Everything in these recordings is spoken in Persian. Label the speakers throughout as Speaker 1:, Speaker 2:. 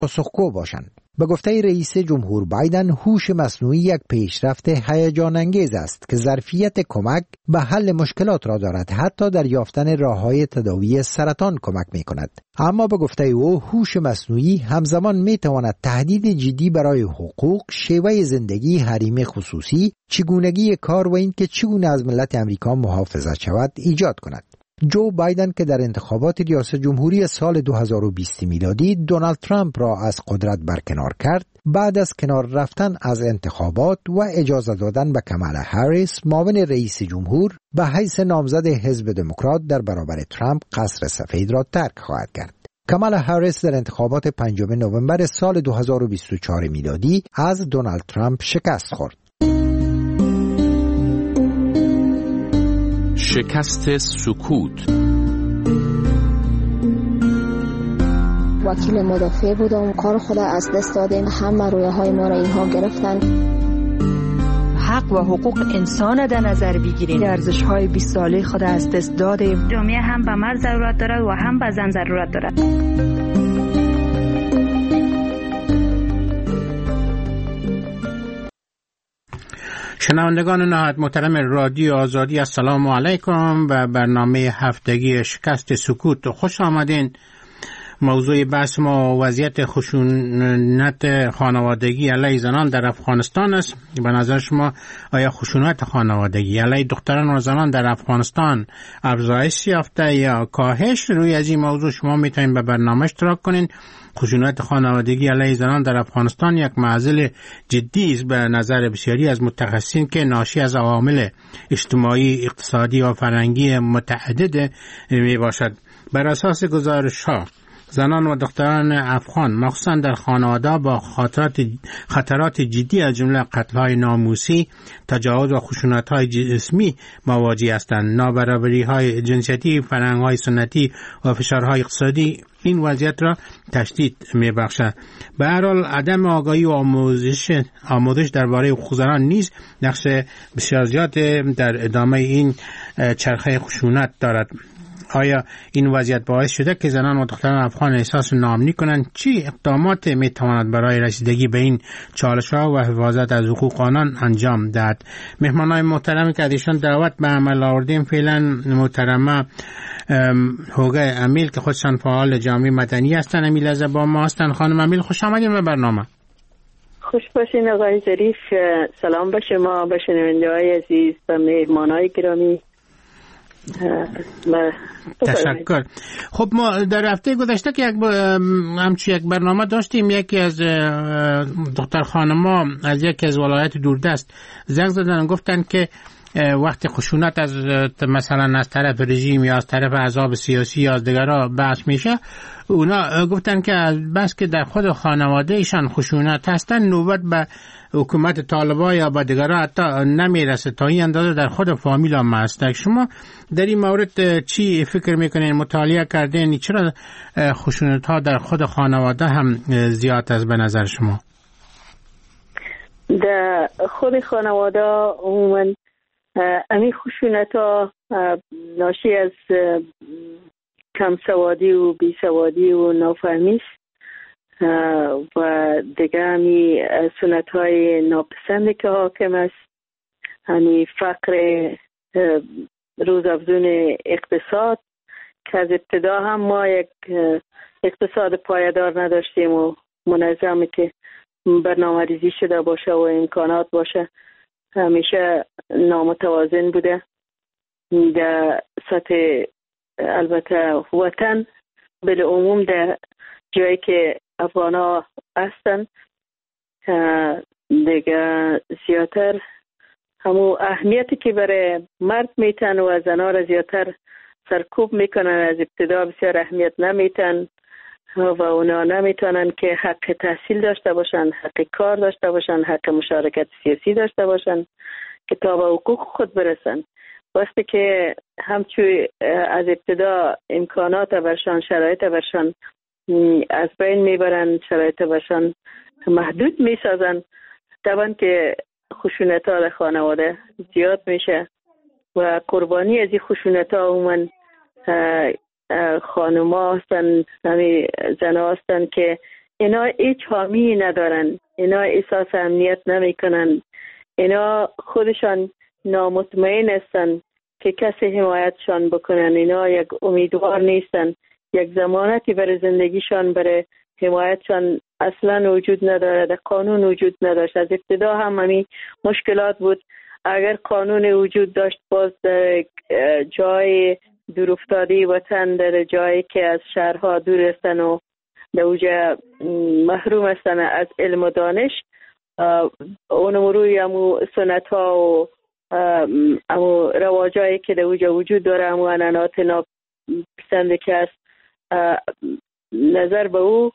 Speaker 1: پاسخگو باشند. به گفته رئیس جمهور بایدن، هوش مصنوعی یک پیشرفت هیجان انگیز است که ظرفیت کمک به حل مشکلات را دارد، حتی در یافتن راه‌های تداوی سرطان کمک می‌کند. اما به گفته او، هوش مصنوعی همزمان می‌تواند تهدید جدی برای حقوق، شیوه زندگی، حریم خصوصی، چگونگی کار و اینکه چگونه از ملت امریکا محافظت شود ایجاد کند. جو بایدن که در انتخابات ریاست جمهوری سال 2020 میلادی دونالد ترامپ را از قدرت برکنار کرد، بعد از کنار رفتن از انتخابات و اجازه دادن به کامالا هریس معاون رئیس جمهور به حیث نامزد حزب دموکرات در برابر ترامپ، قصر سفید را ترک خواهد کرد. کامالا هریس در انتخابات 5 نوامبر سال 2024 میلادی از دونالد ترامپ شکست خورد.
Speaker 2: شکست سکوت.
Speaker 3: وکیل مدافع بودم، کار خود از دست دادیم، همه رویاهای ما را اینها گرفتن.
Speaker 4: حق و حقوق انسان در نظر بگیریم، ارزش‌های 20 ساله خود از دست دادیم.
Speaker 5: جامعه هم به مرد ضرورت دارد و هم به زن ضرورت دارد.
Speaker 6: شنوندگان نهایت محترم رادیو آزادی، السلام علیکم و برنامه هفتگی شکست سکوت خوش آمدین. موضوع بحث ما وضعیت خشونت خانوادگی علیه زنان در افغانستان است. به نظر شما آیا خشونت خانوادگی علیه دختران و زنان در افغانستان افزایش یافته یا کاهش؟ روی از این موضوع شما میتونید به برنامه اشتراک کنین. خشونت خانوادگی علیه زنان در افغانستان یک معضل جدی است به نظر بسیاری از متخصصین که ناشی از عوامل اجتماعی، اقتصادی و فرهنگی متعدد می باشد. بر اساس گزارش‌ها، زنان و دختران افغان مخصوصا در خانواده با خطرات جدی از جمله قتل‌های ناموسی، تجاوز و خشونت‌های جسمی مواجه هستند. نابرابری‌های جنسیتی، فرهنگ‌های سنتی و فشارهای اقتصادی این وضعیت را تشدید می‌بخشد. به هر حال عدم آگاهی و آموزش درباره حقوق زنان نیز نقش بسیار زیاد در ادامه این چرخه خشونت دارد. آیا این وضعیت باعث شده که زنان و دختران افغان احساس ناامنی کنند؟ چی اقدامات میتواند برای رسیدگی به این چالش‌ها و حفاظت از حقوق آنان انجام دهد؟ مهمانان محترمی که ازشان دعوت به عمل آوردیم، فعلا محترمه هوگه امیل که خودشان فعال جامعه مدنی هستند. امیل از با ما هستند. خانم امیل، خوش آمدید به برنامه.
Speaker 7: خوش باشین آقای ظریف. سلام به شما، به شنونده‌های عزیز و مهمانای گرامی.
Speaker 6: تشکر. خب ما در هفته گذشته که یک برنامه داشتیم، یکی از دختر خانم‌ها از یکی از ولایت دوردست زنگ زدن، گفتن که وقتی خشونت از مثلا از طرف رژیم یا از طرف احزاب سیاسی یا از دیگرها بحث میشه، اونا گفتن که بس که در خود خانواده ایشان خشونت هستن، نوبت به حکومت طالبان یا به دیگرها حتی نمیرسه، تا این اندازه در خود فامیل هم هست. شما در این مورد چی فکر میکنین؟ مطالعه کردین چرا خشونت ها در خود خانواده هم زیاد است به نظر شما؟
Speaker 7: در خود خانواده عموما امی خشونت ها ناشی از کم سوادی و بی سوادی و نافهمی است و دیگه همی سنت های ناپسند که حاکم است، همی فقر روزافزون اقتصاد که از ابتدا هم ما یک اقتصاد پایدار نداشتیم و منظمی که برنامه ریزی شده باشه و امکانات باشه، همیشه نامتوازن بوده. در سطح البته وطن بالعموم در جایی که افغان ها هستن دیگه زیادتر همون اهمیتی که برای مرد میتن و زن ها را زیادتر سرکوب میکنن، از ابتدا بسیار اهمیت نمیتن و اونا نمیتونن که حق تحصیل داشته باشن، حق کار داشته باشن، حق مشارکت سیاسی داشته باشن که تا به حقوق خود برسن. وقتی که همچون از ابتدا امکانات برشان، شرایط برشان از بین میبرن، شرایط برشان محدود میسازن، طبعا که خشونت ها در خانواده زیاد میشه و قربانی از این خشونت ها عموما خانم ها هستن، زن ها هستن که اینا هیچ حامی ندارن، اینا احساس امنیت نمیکنن، اینا خودشان نامطمئن هستن که کسی حمایتشان بکنن، اینا یک امیدوار نیستن، یک ضمانتی برای زندگیشان، برای حمایتشان اصلا وجود نداره، در قانون وجود نداشت. از ابتدا هم همین مشکلات بود. اگر قانون وجود داشت باز در جای دور افتاده وطن، در جایی که از شهرها دور هستن و در اوجه محروم هستن از علم و دانش، اونم روی امو سنت ها و امو رواجایی که در اوجه وجود داره، امو انانات ناپسنده که است، نظر به او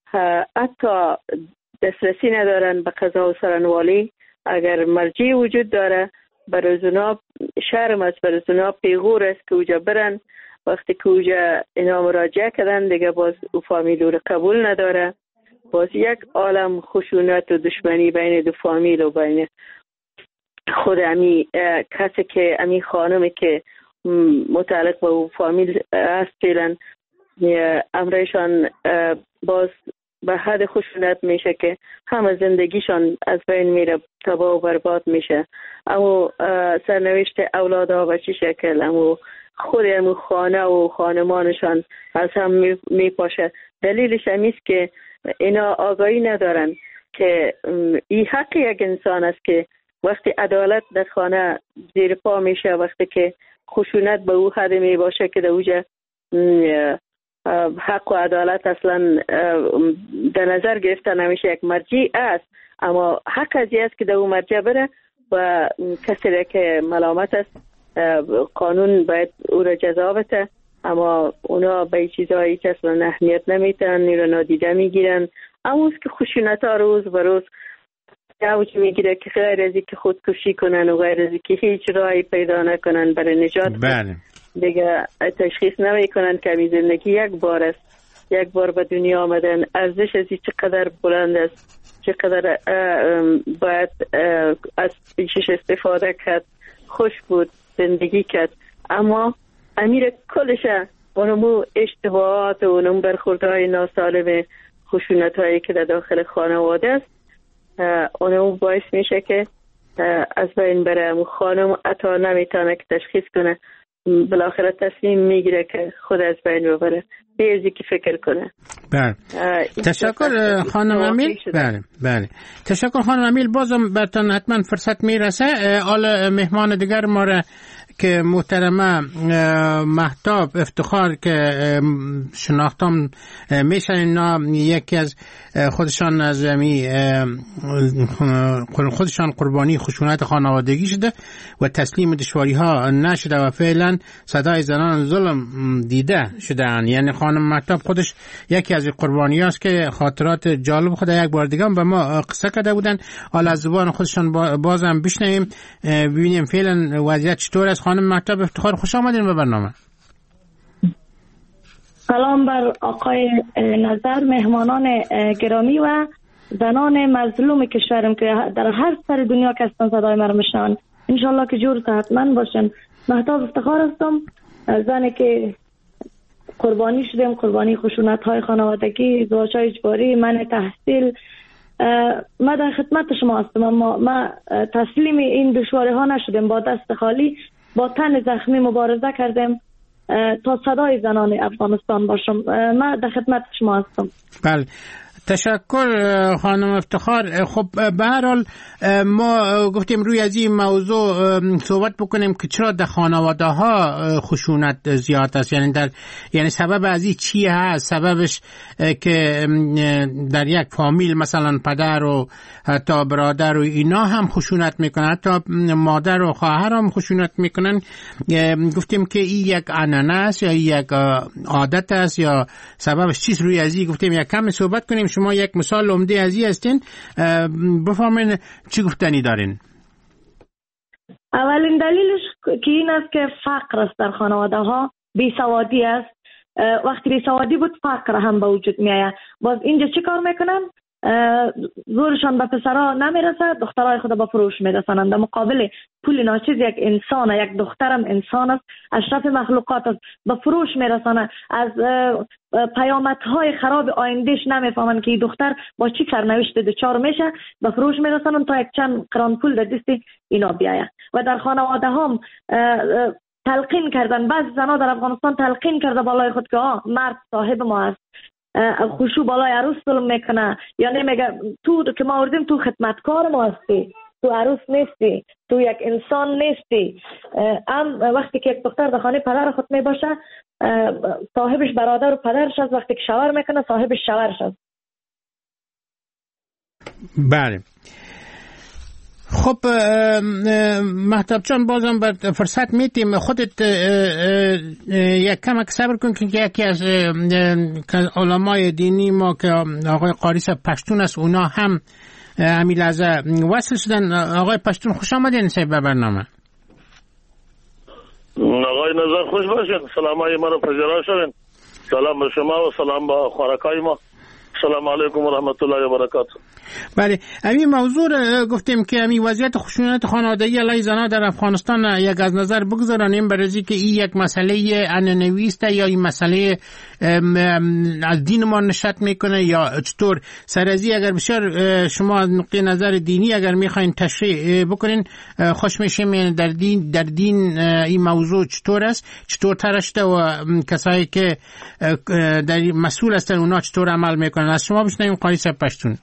Speaker 7: حتی دسترسی ندارن به قضا و سرنوالی. اگر مرجع وجود داره برای اونا شرم است، برای اونا پیغور است که اوجا برن. وقتی که اوجا اینا مراجعه کردن دیگه باز او فامیل رو قبول نداره، باز یک عالم خشونت و دشمنی بین دو فامیل و بین خود امی کسی که امی خانمی که متعلق به او فامیل هست فعلا امرشان باز به حد خشونت میشه که همه زندگیشان از بین میره، تباه و برباد میشه. اما سرنوشت اولادها به چه شکل، اما خود امو خانه و خانمانشان از هم میپاشه. دلیلش همیست که اینا آگاهی ندارن که این حق یک انسان است که وقتی عدالت در خانه زیر پا میشه، وقتی که خشونت به او حد می باشه که در اوجه حق و عدالت اصلا در نظر گرفته نمیشه. یک مرجع است اما حق از است که در اون مرجع بره و کسی که ملامت است قانون باید او را جزا بده، اما اونا به چیزهایی که اصلا اهمیت نمیتن، نیرو نادیده میگیرن. اما که خشونت ها روز به روز اوج میگیره که غیر از که خودکشی کنن و غیر از که هیچ راهی پیدا نکنن برای نجات.
Speaker 6: بله. دیگه
Speaker 7: تشخیص نمیکنن که این زندگی یک بار است، یک بار به دنیا آمدن، ارزش از چقدر بلند است، چقدر باید از پیشش استفاده کرد، خوش بود، زندگی کرد. اما امیر کلش اونمو اشتباهات و اونم برخوردهای ناسالم، خشونت هایی که در داخل خانواده است، اونمو باعث میشه که از بین بره. خانم حتی نمیتونه که تشخیص کنه، بالاخره تصمیم میگیره که خود از بین ببره، بیازی که فکر کنه.
Speaker 6: بله. تشکر خانم امیل. بله. تشکر خانم امیل. بازم براتون حتما فرصت میرسه. حالا مهمان دیگر ما را که محترمه مهتاب افتخار که شناختم میشن، اینا یکی از خودشان از خودشان قربانی خشونت خانوادگی شده و تسلیم دشواری ها نشده و فعلا صدای زنان ظلم دیده شدن. یعنی خانم مهتاب خودش یکی از قربانی است که خاطرات جالب خود یک بار دیگه به ما قصه کرده بودن. حالا از زبان خودشان بازم بشنویم ببینیم فعلا وضعیت چطور است. خانم مهتاب افتخار، خوش آمدین به برنامه.
Speaker 8: سلام بر آقای نظر، مهمانان گرامی و زنان مظلوم کشورم که در هر سر دنیا که هستن صدای مرا میشنون. انشالله که جور صحتمند باشن. مهتاب افتخار هستم، زنی که قربانی شدم، قربانی خشونت های خانوادگی، ازدواج های اجباری، منع تحصیل. ما در خدمت شما هستم، اما ما تسلیم این دشواری ها نشدیم، با دست خالی با تن زخمی مبارزه کردیم تا صدای زنان افغانستان باشم. ما در خدمت شما هستم.
Speaker 6: بله. تشکر خانم افتخار. خب به هر حال ما گفتیم روی از این موضوع صحبت بکنیم که چرا در خانواده ها خشونت زیاد است، یعنی سبب از این چی هست؟ سببش که در یک فامیل مثلا پدر و حتی برادر و اینا هم خشونت میکنن، حتی مادر و خواهر هم خشونت میکنن. گفتیم که این یک عنعنه است یا یک عادت است یا سببش چیست؟ روی از این گفتیم یک کم صحبت کنیم. شما یک مثال عمده از این هستین، بفهمین چی گفتنی دارین؟
Speaker 8: اولین دلیلش که این است که فقر است در خانواده ها، بیسوادی است. وقتی بیسوادی بود فقر هم به وجود می آید. باز اینجا چی کار میکنن؟ زورشان به پسرها نمیرسه، دخترای خود به فروش میرسانند. در مقابل پول ناچیز یک انسان، یک دخترم انسان است، اشرف مخلوقات است، به فروش میرسانه. از پیامدهای خراب آیندهش نمیفهمن که این دختر با چی سرنوشت دچار میشه، به فروش میرسانن تا یک چند قران پول در دست اینا بیاید. و در خانواده هم تلقین کردن، بعض زنها در افغانستان تلقین کرده بالای خود که مرد صاحب ما است، خوشو بالای عروس ظلم میکنه، یا نمیگه تو که ما آوردیم تو خدمتکار ما هستی، تو عروس نیستی، تو یک انسان نیستی. وقتی که یک دختر در خانه پدر خود می باشه، صاحبش برادر و پدرش است، وقتی که شوهر میکنه صاحبش شوهرش است.
Speaker 6: بله. خب مهتاب جان، بازم بر فرصت میتیم خودت یک کمک صبر کن که یکی از علمای دینی ما که آقای قاری صاحب پشتون است، اونا هم همین لحظه وصل شدن. آقای پشتون خوش آمدین صاحب به برنامه.
Speaker 9: آقای نظر خوش باشین، سلامای ما رو پذیرا شدین. سلام به شما و سلام به خوارکای ما. سلام علیکم و رحمت الله و برکاته.
Speaker 6: بله، همین موضوع گفتیم که همین وضعیت خشونت خانوادگی علیه زنان در افغانستان یک از نظر بگذارانیم، برای که این یک مسئله عنعنوی است یا این مسئله از دین ما نشأت میکنه یا چطور. سرازی اگر بسیار شما از نقطه نظر دینی اگر میخواین تشریح بکنین خوش میشیم. در دین این موضوع چطور است، چطور ترشته و کسایی که در مسئول هستن اونا چطور عمل میکنن؟ از شما بشنویم قاری صاحب پشتون.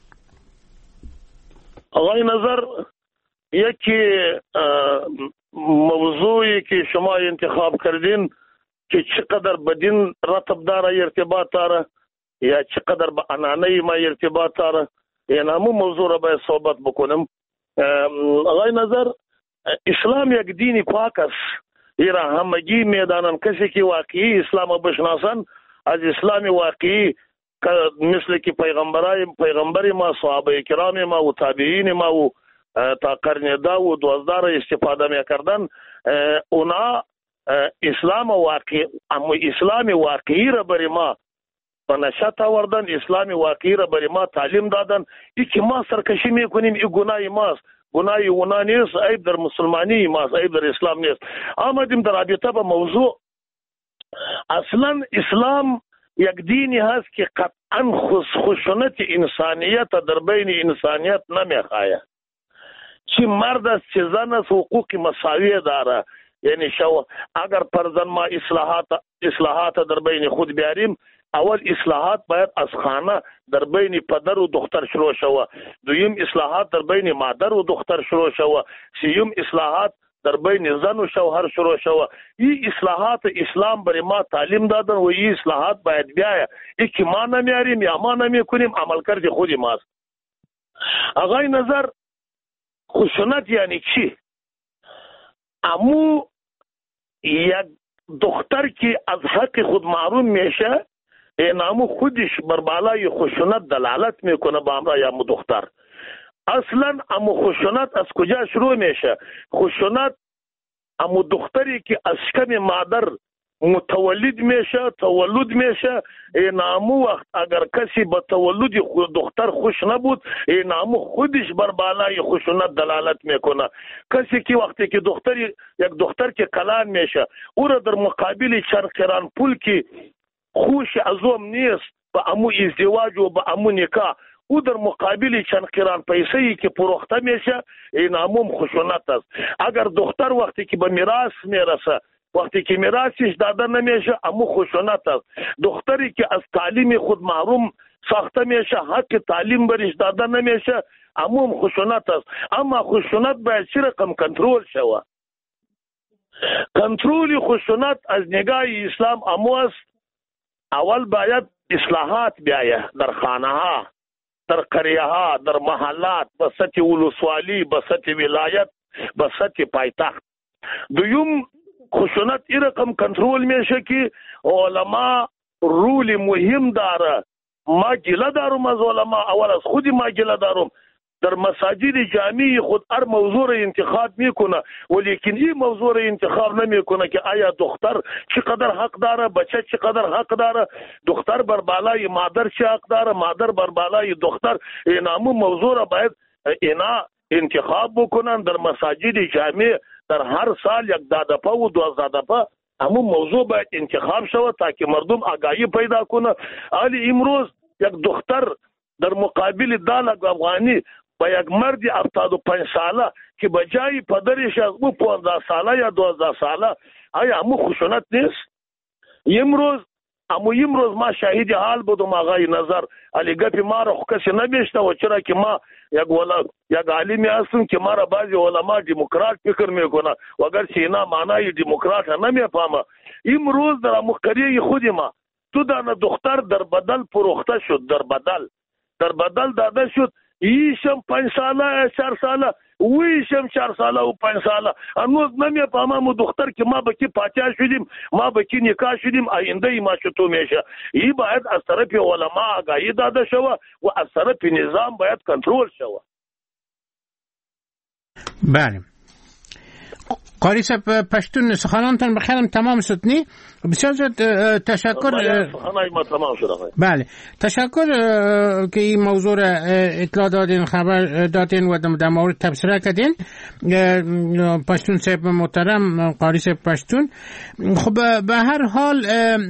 Speaker 9: آقای نظر، یکی موضوعی که شما انتخاب کردین که چقدر به دین رتب داره ارتباط داره یا چقدر به عنعنه ما ارتباط داره، این همون موضوع را باید صحبت بکنم. آقای نظر، اسلام یک دین پاک است. ایرا همگی میدانن کسی که واقعی اسلام بشناسن از اسلام واقعی مثل که پیغمبر ما، صحابه کرام ما و تابعین ما و تا قرن 10 و 12 را استفاده میکردن. اونا اسلام واقعی را برای ما به نشأت آوردن، اسلام واقعی را برای ما تعلیم دادن. ای که ما سرکشی میکنیم ای گناه ماست، گناه اونا نیست، عیب در مسلمانی ماست، عیب در اسلام نیست. آمدیم در رابطه با موضوع. اصلا اسلام یک دینی هست که قطعا خشونت انسانیت در بین انسانیت نمیخواه. چی مرد است چی زن است حقوق مساوی داره. یعنی اگر پرزن ما اصلاحات در بین خود بیاریم، اول اصلاحات باید از خانه در بین پدر و دختر شروع شوه، دویم اصلاحات در بین مادر و دختر شروع شوه، سیوم اصلاحات در بین زن و شوهر شروع شوه. این اصلاحات اسلام برای ما تعلیم دادن و این اصلاحات باید بیایه. ای که ما نمیاریم یا ما نمیکنیم عملکرد خودی ماست. آقای نظر، خشونت یعنی چی؟ امو یک دختر که از حق خود محروم میشه، این امو خودش بر بالای خشونت دلالت میکنه با امرای امو دختر. اصلا امو خشونت از کجا شروع میشه؟ خشونت امو دختری که از شکم مادر متولد میشه، این امو وقت اگر کسی با تولد دختر خوش نبود، این امو خودش بر بالای خشونت دلالت میکنه. کسی که وقتی که یک دختر که کلان میشه، او را در مقابل چند قران پول که خوش ازوم نیست با امو ازدواج و با امو نکاح، او در مقابل چند قران پیسه‌ای که پروخته میشه، این امو خشونت است. اگر دختر وقتی که به میراث میرسه، وقتی که میراثش داده نمیشه، امو خشونت است. دختری که از تعلیم خود محروم ساخته میشه، حق تعلیم برش داده نمیشه، امو خشونت است. اما خشونت باید چه رقم کنترل شوه؟ کنترل خشونت از نگاه اسلام امو است. اول باید اصلاحات بیایه در خانه ها، در قریه ها، در محلات، به سطح ولسوالی، به سطح ولایت، به سطح پایتخت. دویم خشونت این رقم کنترل میشه که علما رول مهم داره. ما گله دارم از علما، اول از خودی ما گله دارم. در مساجد جامعی خود هر موضوع را انتخاب میکنه، ولیکن این موضوع را انتخاب نمیکنه که آیا دختر چقدر حق داره، بچه چقدر حق داره، دختر بر بالای مادر چه حق داره، مادر بر بالای دختر. اینامو موضوع را باید اینا انتخاب بکنن در مساجد جامع. در هر سال یک دفعه و 12 دفعه همون موضوع باید انتخاب شود تا که مردم آگاهی پیدا کنه. حالی امروز یک دختر در مقابل دالک افغانی با یک مرد 75 ساله که بجای پدرش از او 15 ساله یا 12 ساله، آیا همون خشونت نیست؟ امروز ما شاهد حال بودم آقای نظر. علی گپی ما را کسی نمیشنوه، چرا که ما یک عالمی هستم که ما را بعضی علما دموکرات فکر میکنه و اگرچه اینا معنای دموکرات نمیفهمه. امروز در مقریه خود ما تو دانه دختر در بدل فروخته شد، در بدل داده شد. ایشم 5 ساله 4 ساله، ویشم 4 ساله و 5 ساله. هنوز نمیفهمم دختر که ما به کی پاچا شدیم، ما به کی نکاح شدیم، آینده ما چطور میشه. این باید از طرف علما آگاهی داده شوه و از طرف نظام باید کنترل شوه.
Speaker 6: بله قاری صاحب، پشتون سخنانتان بخیرم تمام شد نی؟ بسیار زیاد تشکر. بله تشکر که این موضوع را اطلاع دادین، خبر دادین و در مورد تبصره کردین. پشتون صاحب محترم، قاری صاحب پشتون. خب به هر حال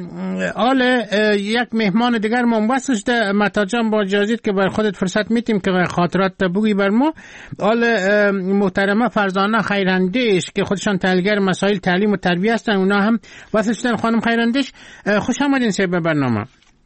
Speaker 6: یک مهمان دیگر ما وصل شده. متا جان با اجازت که بر خودت فرصت میتیم که خاطرات بگویی بر ما. محترمه فرزانه خیراندیش که خودشان تحلیلگر مسائل تعلیم و تربیت هستن، اونا هم وصل شدن. خانم خیراندیش خوش آمدین صاحب به برنامه.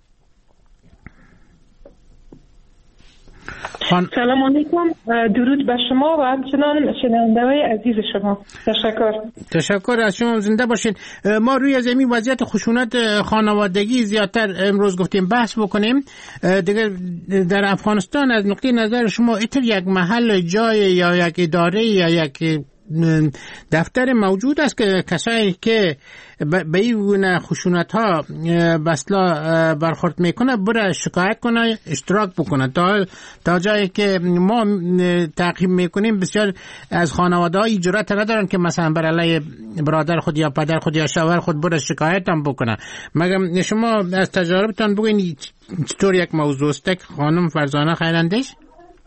Speaker 10: سلام علیکم، درود به شما و همچنان شنونده‌های عزیز شما.
Speaker 6: تشکر از شما، زنده باشین. ما روی زمین وضعیت خشونت خانوادگی زیادتر امروز گفتیم بحث بکنیم. دیگه در افغانستان از نقطه نظر شما ایتر یک محل جای یا یک اداره یا یک دفتر موجود است که کسایی که به این خشونت ها بسلا برخورد میکنه بره شکایت کنه، اشتراک بکنه؟ تا جایی که ما تعقیب میکنیم بسیار از خانواده ها جرأت ندارن که مثلا بر علیه برادر خود یا پدر خود یا شوهر خود بره شکایت هم بکنه. مگر شما از تجاربتان بگوین چطور یک موضوع است؟ خانم فرزانه خیراندیش.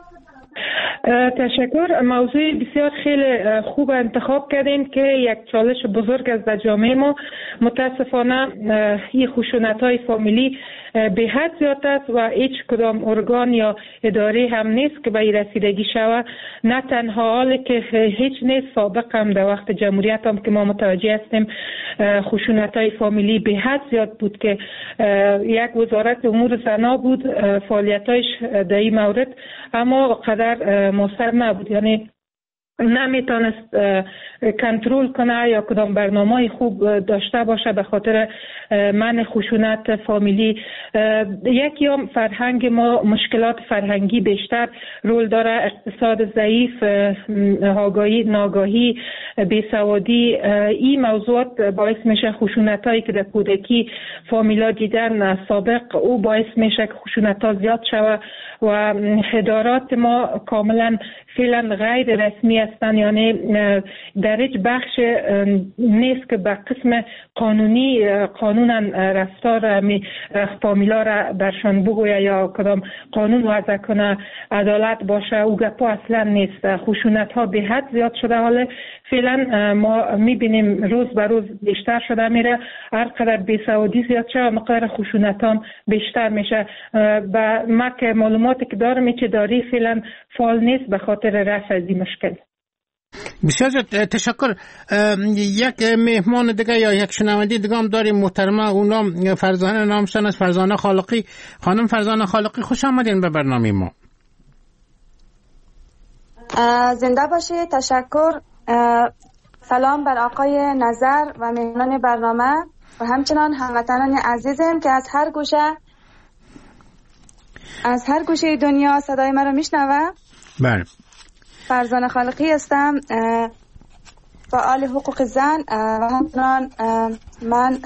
Speaker 10: تشکر. موضوع بسیار خیلی خوب انتخاب کردین که یک چالش بزرگ است در جامعه ما. متاسفانه این خشونت‌های فامیلی به حد زیاد است و هیچ کدام ارگان یا اداره هم نیست که به این رسیدگی شود. نه تنها حالی که هیچ نیست، سابق هم در وقت جمهوریت هم که ما متوجه هستیم خشونت‌های فامیلی به حد زیاد بود که یک وزارت امور زنا بود فعالیتایش در این مورد، اما قدر موثر نبود. یعنی نمیتونست کنترل کنه یا کدام برنامه خوب داشته باشه به خاطر منع خشونت فامیلی. یکی هم فرهنگ ما، مشکلات فرهنگی بیشتر رول داره، اقتصاد ضعیف، ناگاهی، بیسوادی. این موضوعات باعث میشه خشونت هایی که در کودکی فامیلا دیدن سابق او باعث میشه که خشونت ها زیاد شود و ادارات ما کاملا فعلا غیر رسمی هستند، یعنی در هیچ بخش نیست که به قسم قانونا رفتار فامیلا را برشان بگویه یا کدام قانون وضع کنه عدالت باشه. او گپا اصلا نیست. خشونت ها به حد زیاد شده. حالا فعلا ما میبینیم روز به روز بیشتر شده میره. هر قدر بیسوادی زیاد شده مقدار خشونت هم بیشتر میشه. و ما که معلوماتی که دارم که داری فعلا فعال نیست به خاطر رفع از این مشکل.
Speaker 6: بسیار تشکر. یک مهمان دیگه یا یک شنونده دیگه هم داریم محترمه، اونام فرزانه نامشان از فرزانه خالقی. خانم فرزانه خالقی خوش آمدین به برنامه ما.
Speaker 11: زنده باشید. تشکر. سلام بر آقای نظر و مهمان برنامه و همچنان هموطنان عزیزم که از هر گوشه دنیا صدای مرا میشنوه.
Speaker 6: بله.
Speaker 11: فرزانه خالقی هستم، فعال حقوق زن و همچنان من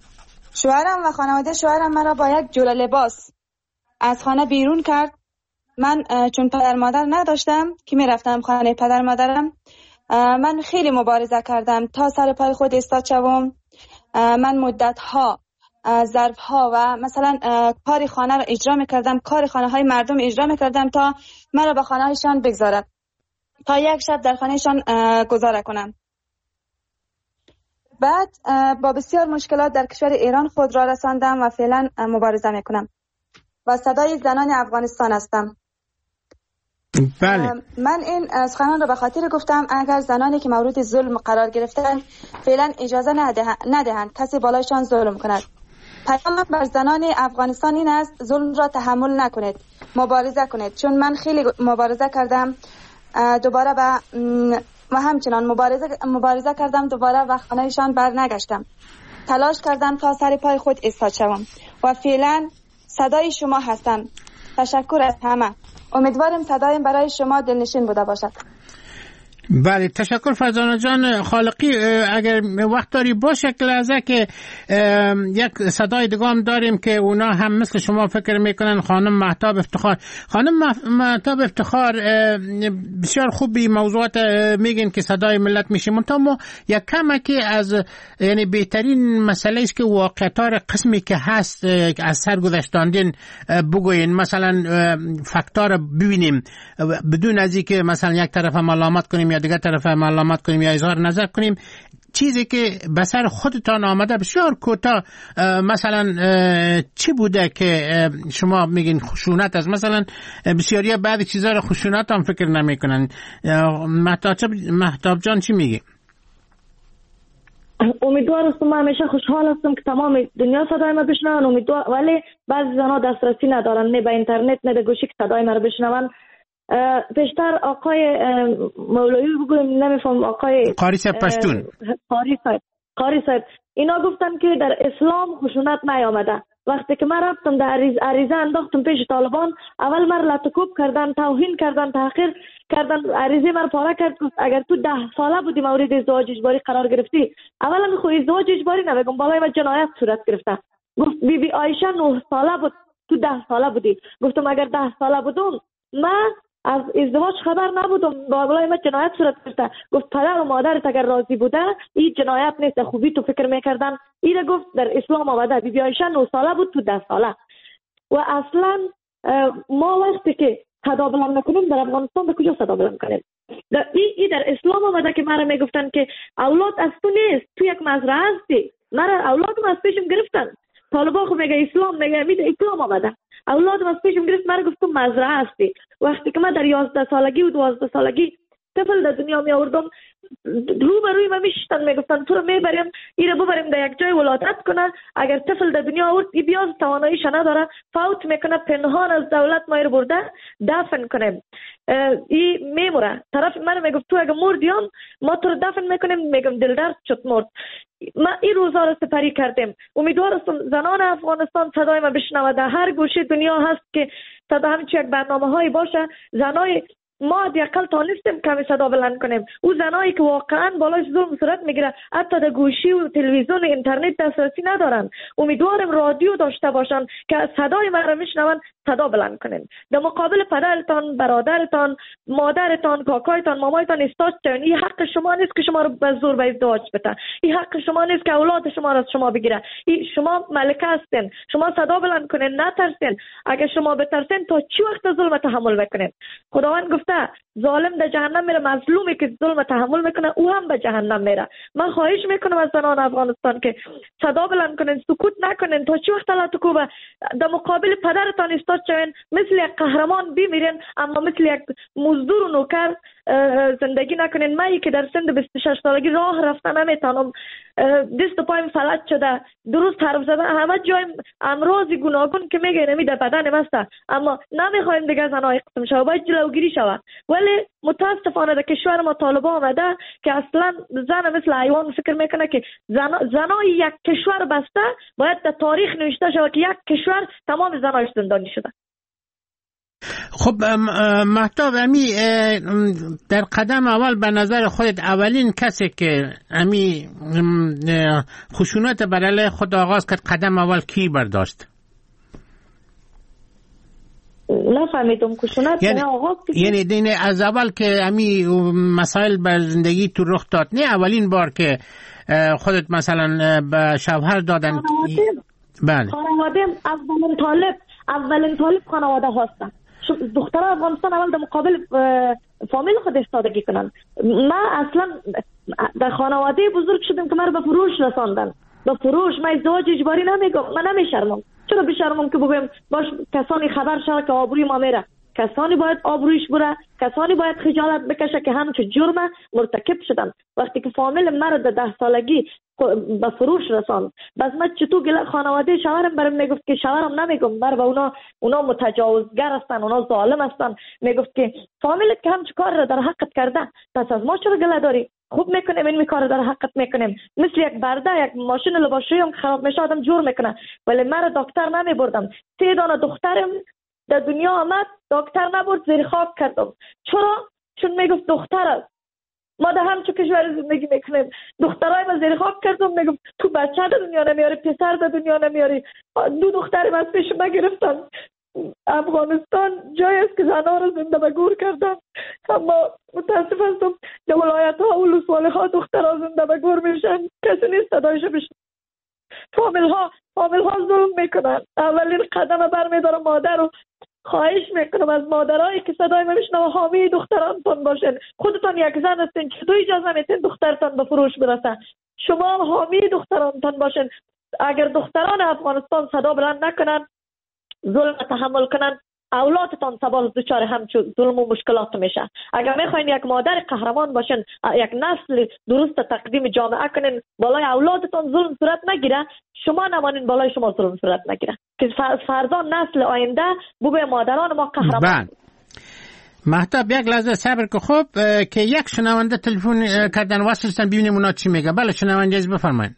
Speaker 11: شوهرم و خانواده شوهرم مرا با یک جلو لباس از خانه بیرون کرد من چون پدر مادر نداشتم که میرفتم خانه پدر مادرم، من خیلی مبارزه کردم تا سر پای خود ایستاد شوم. من مدت ها ظرف ها و مثلا کار خانه رو اجرا میکردم، کار خانه های مردم اجرا میکردم تا مرا به خانه هایشان بگذارد، تا یک شب در خانه شان گذاره کنم. بعد با بسیار مشکلات در کشور ایران خود را رساندم و فعلا مبارزه میکنم و صدای زنان افغانستان هستم.
Speaker 6: بله.
Speaker 11: من این سخنان را به خاطر گفتم اگر زنانی که مورد ظلم قرار گرفتن فعلا اجازه ندهند کسی بالایشان ظلم کند. پیام بر زنان افغانستان این است ظلم را تحمل نکنید، مبارزه کنید. چون من خیلی مبارزه کردم دوباره و همچنان مبارزه کردم دوباره و خانهشان بر نگشتم. تلاش کردم تا سر پای خود ایستاد شوم و فعلا صدای شما هستم. تشکر از همه. امیدوارم صدایم برای شما دلنشین بوده باشد.
Speaker 6: بله تشکر فرزانه جان خالقی. اگر وقت داری باشه که لحظه که یک صدای دیگه هم داریم که اونا هم مثل شما فکر میکنن. خانم مهتاب افتخار. خانم مهتاب افتخار بسیار خوب این موضوعات میگین که صدای ملت میشه، منتها ما یک کمکی از یعنی بهترین مسئله است که واقعیت‌ها قسمی که هست از سر گذشتاندین بگوین، مثلا فاکتور رو ببینیم بدون از اینکه مثلا یک طرف ملامت کنیم یا دیگه طرف ملامت کنیم یا اظهار نظر کنیم. چیزی که به سر خودتان آمده بسیار کوتاه، مثلا چی بوده که شما میگین خشونت است؟ مثلا بسیاری بعضی چیزا رو خشونت هم فکر نمیکنن. مهتاب جان چی میگی؟
Speaker 8: امیدوار هستم، من همیشه خوشحال هستم که تمام دنیا صدای ما بشنون. امیدوار، ولی بعضی زنها دسترسی ندارن نه به اینترنت نه به گوشی که صدای ما رو بشنون. پیشتر آقای مولوی بگویم، نمیفهم، آقای
Speaker 6: قاری صاحب پشتون،
Speaker 8: قاری صاحب اینا گفتن که در اسلام خشونت نیامده. وقتی که من رفتم در عریضه انداختم پیش طالبان، اول من لطکوب کردن، توهین کردن، تحقیر کردن، عریضه من پاره کرد. اگر تو 10 ساله بودی مورد ازدواج اجباری قرار گرفتی، اولا میخوای ازدواج اجباری نمیگم، بالای من جنایت صورت گرفته. گفت بی عایشه 9 ساله بود، تو 10 ساله بودی. گفتم اگر 10 ساله بودم من از ازدواج خبر نبودم، بالای من جنایت صورت گرفته. گفت پدر و مادرت اگر راضی بوده این جنایت نیست، خوبی تو فکر میکردن. این گفت در اسلام آمده. بی عایشه 9 ساله بود، تو 10 ساله. و اصلا ما وقتی که صدا بلند نکنیم در افغانستان به کجا صدا بلند کنیم؟ در اسلام آمده که مرا میگفتن که اولاد از تو نیست، تو یک مزرعه هستی. مرا اولادم از پیشم گرفتن. طالبان خو میگه اسلام، میگه اسلام آمده. اولادم از پیشم گرفت، مرا گفتم مزرعه هستی. وقتی که من در 11 سالگی و 12 سالگی طفل در دنیا می آوردم، روبروی من میشتن میگفتن تو رو میبریم این رو ببریم در یک جای ولادت کنه. اگر طفل در دنیا آورد این بیاز تواناییش نداره، فوت میکنه، پنهان از دولت ما رو برده دفن کنیم، این میموره. طرف من میگفت تو اگه مردیم ما تو رو دفن میکنیم. میگم دل درد شد مرد. ما این روزا رو سپری کردیم. امیدوارم زنان افغانستان صدای ما بشنوه. در هر گوشه دنیا هست که صدا همچین یک برنامه هایی باشه. زنای ما دیگه تا نیستیم کمی صدا بلند کنیم. او زنایی که واقعا بالای ظلم صورت میگیره حتی در گوشی و تلویزیون و اینترنت دسترسی ندارن، امیدوارم رادیو داشته باشن که صدای ما رو میشنون، صدا بلند کنین. در مقابل پدرتان، برادرتان، مادرتان، کاکایتان، مامایتان ایستاد شوین. این حق شما نیست که شما رو به زور به ازدواج بده. این حق شما نیست که اولاد شما رو از شما بگیره. شما ملکه هستین، شما صدا بلند کنین، نترسین. اگه شما بترسین تا چی وقت ظلم تحمل میکنین؟ خداوند گفته ظالم در جهنم میره، مظلومی که ظلم تحمل میکنه او هم به جهنم میره. من خواهش میکنم از زنان افغانستان که صدا بلند کنین، سکوت نکنین. تا چی وقت لطکوبه در مقابل پدرتان ایستاد شوین، مثل یک قهرمان بمیرین، اما مثل یک مزدور و نوکر زندگی نکنین. من که در سن 26 سالگی راه رفتن نمیتونم، دست و پایم فلج شده، درست حرف زدن همه جایم امراض گوناگون که میگه نمی در بدن مسته، اما نمیخوایم دیگه زنای قسم شوه، باید جلوگیری شوه. ولی متاسفانه در کشور ما طالبان آمده که اصلا زن مثل حیوان فکر میکنه که زنای یک کشور بسته باید در تاریخ نوشته شود که یک کشور تمام زنایش زندانی شده.
Speaker 6: خب مهتاب امی در قدم اول به نظر خودت اولین کسی که امی خشونت بر علیه خود آغاز کرد قدم اول کی برداشت؟
Speaker 8: نفهمیدم خشونت یعنی آقا
Speaker 6: یعنی دین از اول که امی مسائل بر زندگی تو رخ داد نه اولین بار که خودت مثلا به شوهر دادن؟ بله.
Speaker 8: خانواده اولین طالب خانواده هستن. دخترها افغانستان اول در مقابل فامیل خود استادگی کنن. ما اصلا در خانواده بزرگ شدیم که مرا به فروش رساندن. به فروش من ازدواج اجباری نمیگم، من نمیشرمم. چرا بشرمم که بگم باش کسانی خبر شد که آبروی ما میره؟ کسانی باید آبرویش بره، کسانی باید خجالت بکشه که همچه جرم مرتکب شدن. وقتی که فامیل مرا در 10 سالگی به فروش رساند، بس من چطور خانواده شوهرم برام میگفت که شوهرم نمیگم بر و اونا متجاوزگر هستن، اونا ظالم هستن. میگفت که فامیلت که همچه کار را در حقت کرده، پس از ما چرا گله داری؟ خوب میکنیم این کار در حقت میکنیم. مثل یک برده یک ماشین لباسشویی هم خراب میشه آدم جور میکنه. ولی مرا دکتر نمیبردم. 3 دانه دخترم در دنیا آمد، دکتر نبرد، زیر خاک کردم. چرا؟ چون میگفت دختر است. ما در همچه کشور زندگی میکنیم، دخترای ما زیر خاک کردم. میگفت تو بچه در دنیا نمیاری، پسر در دنیا نمیاری. 2 دخترم از پیش ما گرفتن. افغانستان جایی است که زنها رو زنده به گور کردن، اما متاسف هستم در ولایت ها و ولسوالی ها دخترها زنده به گور میشن، کسی نیست صدایشو بشن. فامیل ها ظلم میکنن. اولین قدم برمیدارم مادر رو خواهش میکنم از مادرایی که صدای من میشنوه حامی دخترانتون باشین. خودتان یک زن هستین، چطور اجازه میتین دخترتان به فروش برسه؟ شما حامی دخترانتون باشین. اگر دختران افغانستان صدا بلند نکنن، ظلم تحمل کنن، اولادتان سبال دچار همچون ظلم و مشکلات میشه. اگر میخواین یک مادر قهرمان باشین، یک نسل درست تقدیم جامعه کنین، بالای اولادتان ظلم صورت نگیره، شما نمانین بالای شما ظلم صورت نگیره که فردا نسل آینده بگه مادران ما قهرمان.
Speaker 6: مهتاب یک لحظه صبر که خوب که یک شنونده تلفن کردن واسطن ببینیم اونا چی میگه. بله شنونده از بفرمایید.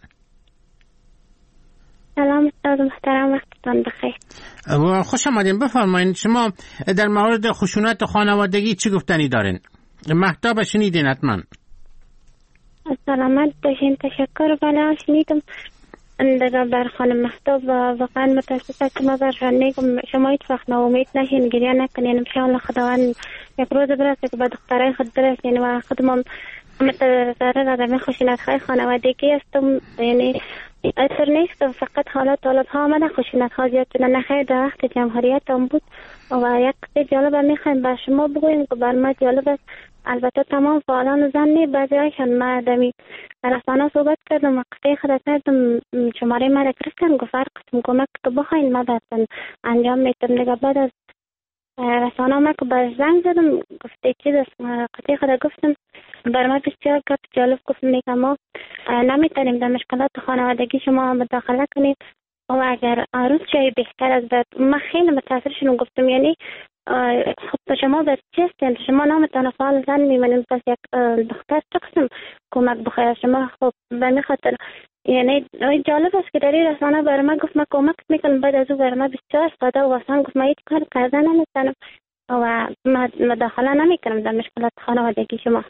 Speaker 12: سلام استاد محترم، وقتتان بخیر.
Speaker 6: خوش آمدین. بفرمایید شما در مورد خشونت خانوادگی چی گفتنی دارین؟ مهتاب شنیدین حتما.
Speaker 12: سلامت باشین. تشکر. بله شنیدم. اندازه بر خانم مهتاب واقعا متاسفم که ما برشان میگم شما هیچ وقت ناامید نشین، گریه نکنین. انشاءالله خداوند یک روز برسه که به دخترای خود برسین و خودم متضرر آدم خشونت‌های خانوادگی هستم. یعنی اثر نیست، فقط حالا طالب‌ها آمدن خشونت‌ها زیاد شدن. نخیر در وقت جمهوریت هم بود و یک قصه جالب میخوایم بر شما بگویم که بر ما جالب است. البته تمام فعالان زن نی، بعضی‌هاشون ما دمی رسانه صحبت کردم و قصه خود کردم، شماره ما را گرفتن گفت هر قسم کمک که بخواین ما براتون انجام میتونم. دیگه بعد از رسانه ما که بر زنگ زدم گفته چیز است، قصه خود گفتم بر ما بسیار جالب گفت میگم ما نمیتونیم در مشکلات خانوادگی شما مداخله کنیم و اگر عروض شایی بهتر از بعد. ما خیلی متاثر شدم گفتم یعنی خب شما بچه هستین، شما نمیتونه فعال زن میمانیم، پس یک دختر چه قسم کمک بخواید شما؟ خب به می خاطر یعنی جالب است که در این رسانه برای من گفت من کمک میکنم، بعد از او برای من بسیار ساده و آسان گفت من هیچ کار کردن نمیتونم و مداخله نمیکنم در مشکلات خانوادگی شما.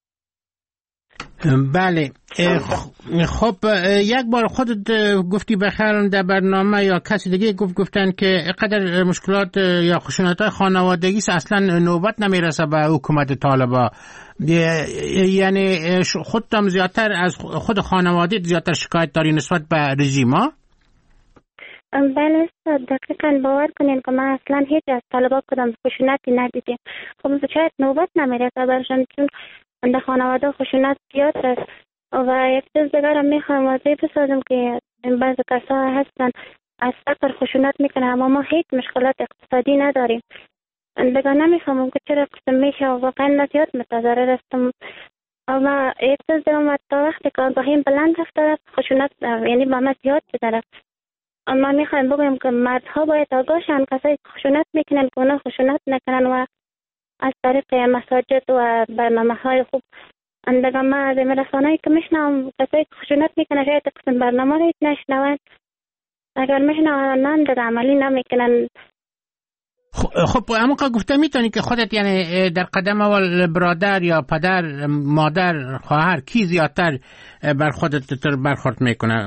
Speaker 6: بله خب یک بار خودت گفتی بخیر در برنامه یا کسی دیگه گفتن که قدر مشکلات یا خشونت‌های خانوادگی اصلا نوبت نمیرسه به حکومت طالبا، یعنی خودتم زیادتر از خود خانواده زیادتر شکایت داری نسبت به رژیم ها؟
Speaker 12: بله دقیقاً باور کنین که ما اصلا هیچ از طالبا کدام خشونتی ندیدیم. خب شاید نوبت نمیرسه برشان چون در خانواده خشونت زیاد است و یک چیز دیگر هم میخوایم واضح بسازم که بعضی کسا هستن از فقر خشونت میکنه اما ما هیچ مشکلات اقتصادی نداریم. دیگر نمیفهمم که چرا قسم میشه و واقعا زیاد متضرر هستم. اما یک چیز دیگر تا وقتی که آگاهیم بلند رفته خشونت یعنی با ما زیاد شده. اما میخوایم بگویم که مردها باید آگاه شن، کسایی خشونت میکنن که اونا خشونت نکنن و از طریق مساجد و برنامه‌های خوب اندگاه ما از رسانه‌ای که میشنم کسایی که خشونت میکنن شاید قسم برنامه رو نشنون، اگر میشنون در عملی نمیکنن.
Speaker 6: خب اما که گفته میتونی که خودت یعنی در قدم اول برادر یا پدر مادر خواهر کی زیادتر بر خودت برخورد میکنه؟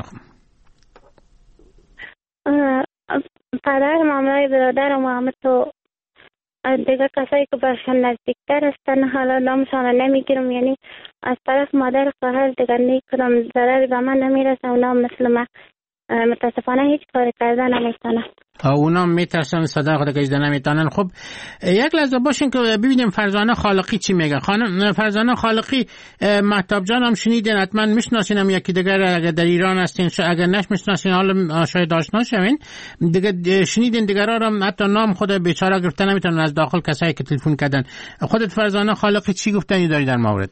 Speaker 12: پدر مامای برادر و همه تو دیگه کسایی که برشان نزدیکتر هستن حالا نامشان نمیگیرم، یعنی از طرف مادر قهر دیگه نیکنم، ضرری به من نمیرسه. اونا مثل من متاسفانه هیچ کاری کردن نمیتونن.
Speaker 6: اونا میترسن صدا خود کشیدن نمیتونن. خب یک لحظه باشین که ببینیم فرزانه خالقی چی میگه. خانم فرزانه خالقی، مهتاب جان هم شنیدین، حتما میشناسین، هم یکی دیگر اگر در ایران هستین، اگر نشناسین حالا شاید آشنا شوین دیگه، شنیدین دیگرا هم حتی نام خود بیچاره گرفتن نمیتونن از داخل کسایی که تلفن کردن. خودت فرزانه خالقی چی گفتنی داری در مورد؟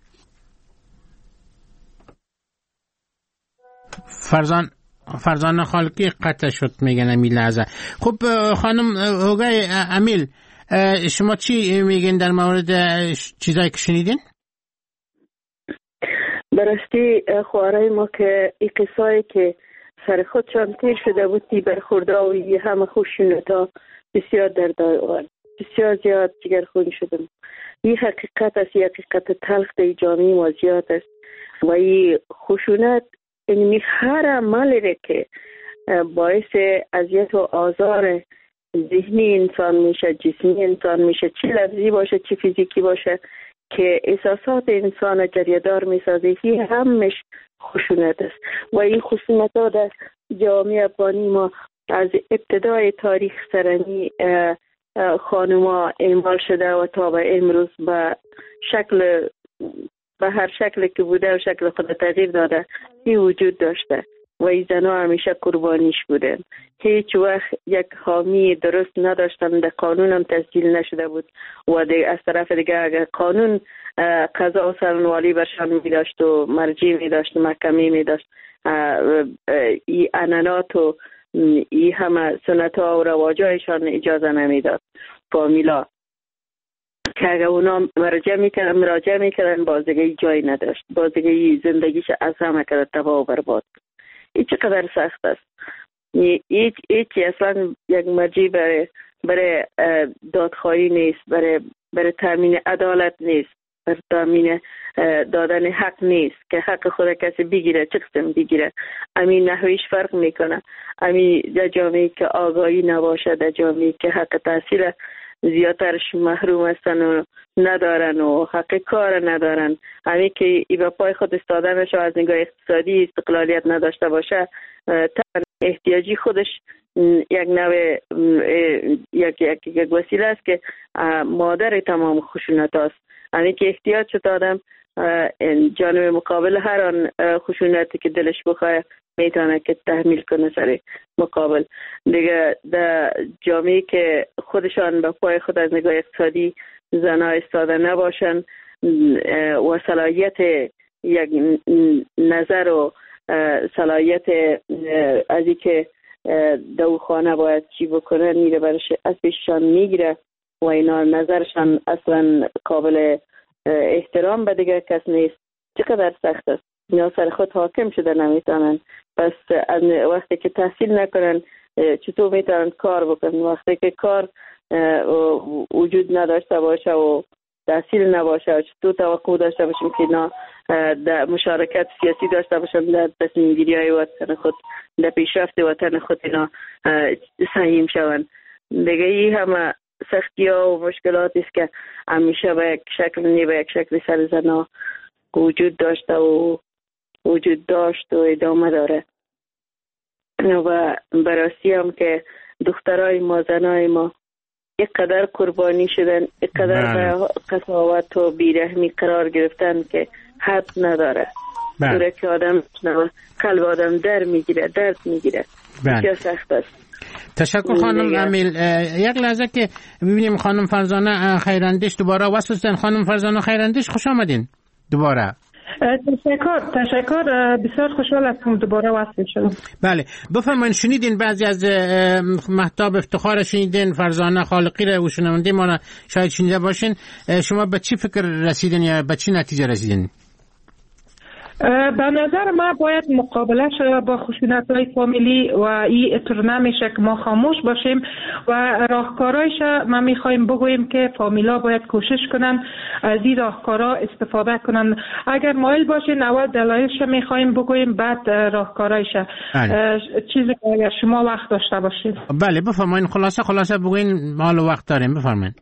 Speaker 6: فرزانه خالقی قطع شد میگن امیل لحظه. خب خانم هوگای امیل، شما چی میگین در مورد چیزایی که شنیدین؟
Speaker 7: براستی خوارای ما که این قصایی که سر خودشان تیر شده بود تی برخورده و همه خشونتا بسیار دردآور، بسیار زیاد جگرخون شدم. این حقیقت است، این حقیقت تلخ در جامعه ما زیاد است و این خشونت این هر عملی که باعث اذیت و آزار ذهنی انسان میشه، جسمی انسان میشه، چه لفظی باشه چه فیزیکی باشه، که احساسات انسان جریدار میسازه، هی همش خشونت است. و این خشونت ها در جامعه افغانی ما از ابتدای تاریخ سرنی خانوما اعمال شده و تا به امروز به هر شکلی که بوده و شکل خود تغییر داده این وجود داشته و این زنها همیشه قربانیش بودن. هیچ وقت یک حامی درست نداشتن، در قانون هم تسجیل نشده بود و از طرف دیگه اگر قانون قضا و سرنوالی برشان می داشت و مرجع می داشت و محکمه می داشت، این عنعنات و این همه سنت ها و رواجایشان اجازه نمی داد. فامیلا که اگر اونا مراجعه میکردن بازدگی جای نداشت، بازدگی زندگیش از همه کرده تباه و برباد. این چقدر سخت است. هیچ اصلا یک مرجع برای دادخواهی نیست، برای تامین عدالت نیست، برای تامین دادن حق نیست که حق خود کسی بگیره، چه قسم بگیره. امین نحویش فرق میکنه. امین در جامعه که آگاهی نباشه، در جامعه که حق تحصیل زیادترش محروم هستن و ندارن و حق کار ندارن، همین که ای به پای خود استاده نشه از نگاه اقتصادی استقلالیت نداشته باشه، تا احتیاجی خودش یک نوع یک وسیله است که مادر تمام خشونت است. همین که احتیاج شد آدم جانب مقابل هر آن خشونتی که دلش بخواه میتونه که تحمیل کنه سر مقابل. دیگه در جامعه که خودشان به پای خود از نگاه اقتصادی زنها استاده نباشن و صلاحیت یک نظر و صلاحیت از این که دو خانه باید چی بکنه میره برش از پیششان میگیره و اینا نظرشان اصلا قابل احترام به دیگه کس نیست. چقدر سخت است. اینا سر خود حاکم شده نمیتونن. پس وقتی که تحصیل نکنن چطور میتونن کار بکنن؟ وقتی که کار وجود نداشته باشه و تحصیل نباشه و چطور توقع داشته باشیم که اینا در مشارکت سیاسی داشته باشن در تصمیم گیری های وطن خود، در پیشرفت وطن خود اینا سهیم شون. دیگه این همه سختی ها و مشکلاتی است که همیشه به یک شکل به یک شکل سر زنها وجود داشته و وجود داشت و ادامه داره. و براستی هم که دخترای ما، زنای ما اینقدر قربانی شدن، اینقدر به قساوت و بیرحمی قرار گرفتن که حد نداره. دوره که آدم قلب آدم درد میگیره. بسیار سخت است.
Speaker 6: تشکر خانم امیل. یک لحظه که ببینیم خانم فرزانه خیراندیش دوباره واسه خانم فرزانه خیراندیش، خوش آمدین دوباره.
Speaker 10: تشکر. بسیار خوشحال هستم دوباره وصل شدم.
Speaker 6: بله بفرمایید. شنیدین بعضی از مهتاب افتخار، شنیدین فرزانه خالقی رو و شنونده ما شاید شنیده باشین. شما به چی فکر رسیدین یا به چی نتیجه رسیدین؟
Speaker 10: به نظر ما باید مقابله شده با خشونت‌های فامیلی و این اطور نمیشه که ما خاموش باشیم و راهکارایش ما میخوایم بگوییم که فامیلا باید کوشش کنن از این راهکارا استفاده کنن. اگر مایل باشین اول دلایلش میخوایم بگوییم بعد راهکارایش. چیزی که اگر شما وقت داشته باشید.
Speaker 6: بله بفرمایید، خلاصه بگوین، حال وقت داریم، بفرمایید.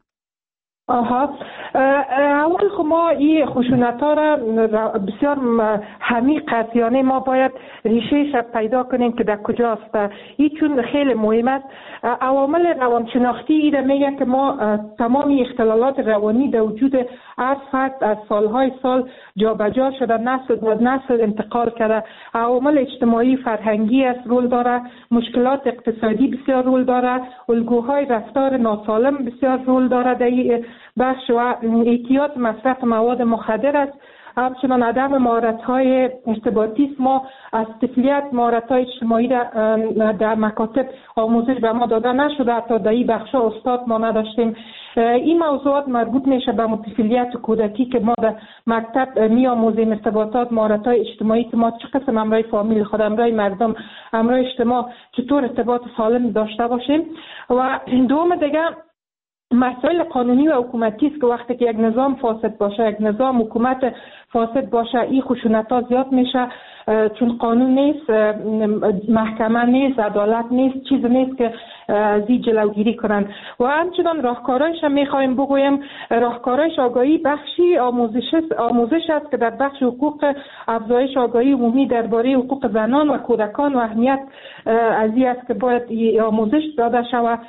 Speaker 10: اول خب ما این خشونت ها را بسیار عمیق است، یعنی ما باید ریشهش پیدا کنیم که در کجاست. این چون خیلی مهم است. عوامل روانشناختی این میگه که ما تمام اختلالات روانی در وجود هر فرد از سالهای سال جابجا شده، نسل به نسل انتقال کرده. عوامل اجتماعی فرهنگی است رول داره، مشکلات اقتصادی بسیار رول داره، الگوهای رفتار ناسالم بسیار رول داره در بخش و اعتیاد مصرف مواد مخدر است. همچنان عدم مهارت‌های ارتباطی ما از طفولیت مهارت‌های اجتماعی در مکاتب آموزش به ما داده نشده، حتی در این بخش استاد ما نداشتیم. این موضوعات مربوط میشه به طفولیت و کودکی که ما در مکتب میآموزیم، ارتباطات، مهارت‌های اجتماعی که ما چه قسم همراه فامیل خود، همراه مردم، همراه اجتماع چطور ارتباط سالم داشته باشیم. و دوم دیگه مسائل قانونی و حکومتی است که وقتی که یک نظام فاسد باشه، یک نظام حکومت فاسد باشه، این خشونت‌ها زیاد میشه، چون قانون نیست، محکمه نیست، عدالت نیست، چیز نیست که از این جلوگیری کنن. و همچنان راهکارایش هم میخوایم بگویم، راهکارایش آگاهی بخشی آموزش است که در بخش حقوق افزایش آگاهی عمومی درباره حقوق زنان و کودکان و اهمیت از این است که باید آموزش داده شود.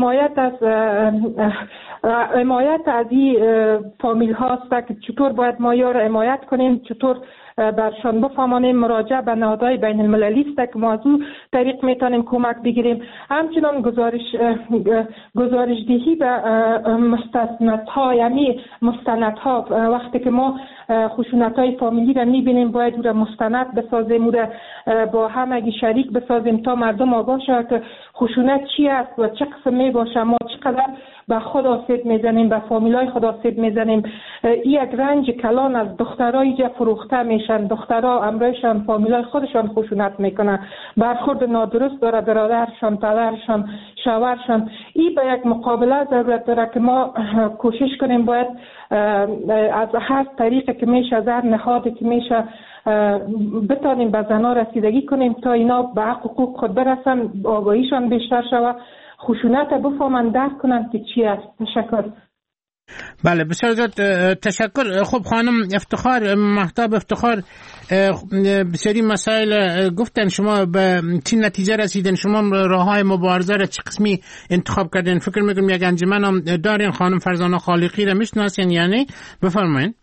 Speaker 10: حمایت از این فامیل هاست که چطور باید ما یا را حمایت کنیم، چطور برشان بفهمانیم، مراجعه به نهادهای بین المللی است که ما از اون طریق میتونیم کمک بگیریم. همچنان گزارشدهی به مستندها، یعنی مستندها، وقتی که ما خشونت‌های فامیلی را میبینیم باید او را مستند بسازیم، او را با همگی شریک بسازیم تا مردم آگاه شود که خشونت چی است و چه قسم میباشه. ما چقدر به خود آسیب میزنیم، به فامیلای خود آسیب میزنیم. یک رنج کلان از دخترای جا فروخته میشن، دخترها امرایشان فامیلای خودشان خشونت میکنن، برخورد نادرست داره برادرشان، پدرشان، شوهرشان. این به یک مقابله ضرورت داره که ما کوشش کنیم باید از هر طریقی که میشه، از هر نهادی که میشه بتانیم به زنها رسیدگی کنیم تا اینا به حقوق خود برسن، آگاهیشان بیشتر شود، خشونت بفهمن، درک کنن که چی است. تشکر.
Speaker 6: بله بسیار زیاد تشکر. خب خانم افتخار، مهتاب افتخار، بسیاری مسائل گفتن، شما به چی نتیجه رسیدن؟ شما راههای مبارزه را چه قسمی انتخاب کردین؟ فکر میکنم یک انجمن هم دارین، خانم فرزانه خالقی را میشناسین، یعنی بفرمایید.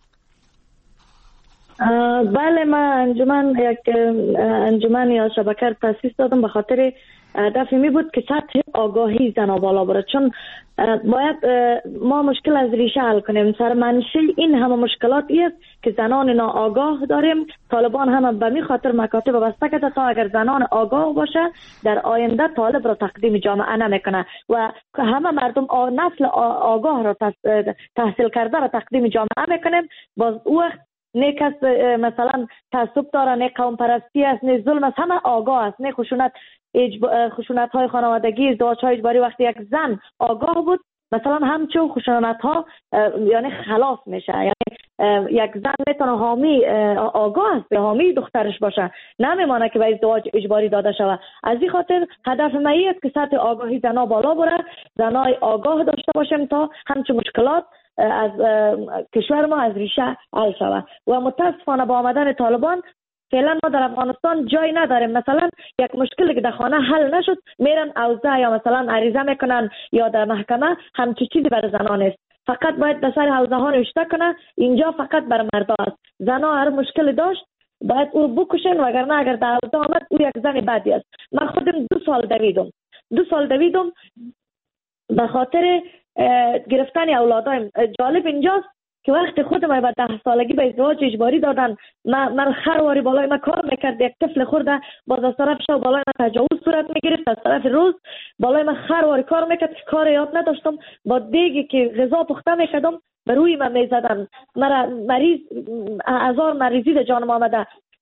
Speaker 8: بله، من یک انجمن یا شبکه تاسیس دادم به خاطر هدفی می بود که سطح آگاهی زنها بالا بره، چون باید ما مشکل از ریشه حل کنیم. سرمنشه این همه مشکلاتی است که زنان ناآگاه داریم. طالبان هم به می خاطر مکاتب بسته کرده تا اگر زنان آگاه باشه در آینده طالب را تقدیم جامعه نمیکنه و همه مردم نسل آگاه را تحصیل کرده را تقدیم جامعه میکنیم. باز او وقت نه کس مثلا تعصب داره، نه قوم پرستی است، نه ظلم است، همه آگاه است، نه خشونت های خانوادگی، ازدواج های اجباری. وقتی یک زن آگاه بود مثلا همچون خشونت ها یعنی خلاص میشه، یعنی یک زن میتونه حامی آگاه است، حامی دخترش باشه، نمیمانه که به ازدواج اجباری داده شود. از این خاطر هدف ما است که سطح آگاهی زنها بالا بره، زنای آگاه داشته باشیم تا همچون مشکلات از کشور ما از ریشه حل شود. و متاسفانه با آمدن طالبان فعلا ما در افغانستان جای نداریم. مثلا یک مشکلی که در خانه حل نشد میرن اوضاع یا مثلا عریضه میکنن یا در محکمه، همچی چیزی برای زنان است. فقط باید در سر حوزه ها نوشته کنه اینجا فقط بر مردا است. زنا هر مشکلی داشت باید او بکشن، وگرنه اگر در حوزه آمد او یک زن بدی است. من خودم 2 سال دویدم به خاطر گرفتن اولادایم. جالب اینجاست که وقتی خودم به 10 سالگی به ازدواج اجباری دادن، من خرواری بالای من کار میکرد، یک طفل خورده باز از طرف شب بالای من تجاوز صورت میگرفت، از طرف روز بالای من خرواری کار میکرد که کار یاد نداشتم. با دیگی که غذا پخته میکردم به روی من میزدن، مرا مریض، هزار مریضی در جانم آمده.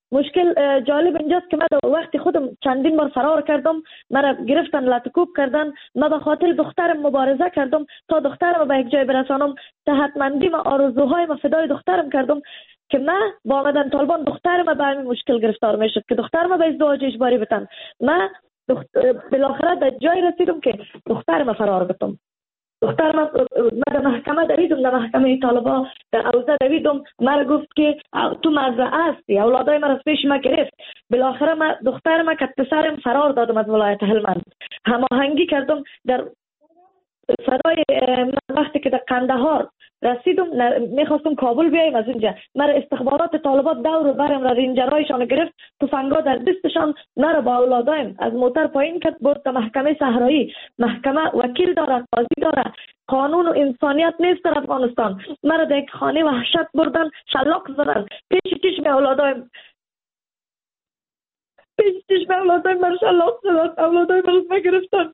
Speaker 8: مشکل جالب اینجاست که من وقتی خودم چندین بار فرار کردم، مرا گرفتن لطکوب کردن، من به خاطر دخترم مبارزه کردم تا دخترم به یک جای برسانم، صحتمندی و آرزوهای ما فدای دخترم کردم که من با آمدن طالبان دخترم به همین مشکل گرفتار میشد که دخترم به ازدواج اجباری بتن. من بالاخره در جای رسیدم که دخترم فرار بتم. دخترم من در محکمه دویدم، در محکمه طالبا در اوضاع دویدم، مرا گفت که تو مزرعه هستی، اولادای من از پیش من گرفت. بالاخره من دخترم که پسرم فرار دادم از ولایت هلمند، هماهنگی کردم در فدای وقتی که در قندهار رسیدم، میخواستم کابل بیایم از اونجا، مرا استخبارات طالبات دور برم را رنجرایشان گرفت، تفنگا در دستشان، مرا با اولادایم از موتر پایین کرد، برد تا محکمه صحرایی. محکمه وکیل داره، قاضی داره، قانون و انسانیت نیست در افغانستان. مرا در یک خانه وحشت بردن، شلاق زدن پیش چشم اولادایم، پیش چشم اولادایم مرا شلاق زدن، اولادایم مرا گرفتن.